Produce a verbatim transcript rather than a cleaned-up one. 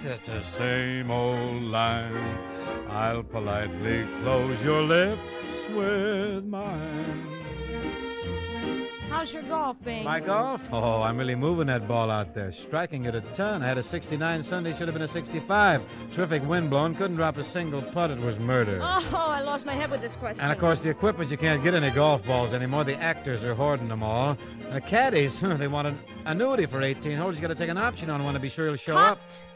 It's the same old line. I'll politely close your lips with mine. How's your golf, Bing? My golf? Oh, I'm really moving that ball out there. Striking it a ton. I had a sixty-nine Sunday, should have been a sixty-five. Terrific wind blowing. Couldn't drop a single putt. It was murder. Oh, I lost my head with this question. And, of course, the equipment, you can't get any golf balls anymore. The actors are hoarding them all. And the caddies, they want an annuity for eighteen holes. You got to take an option on one to be sure he'll show Cut. up.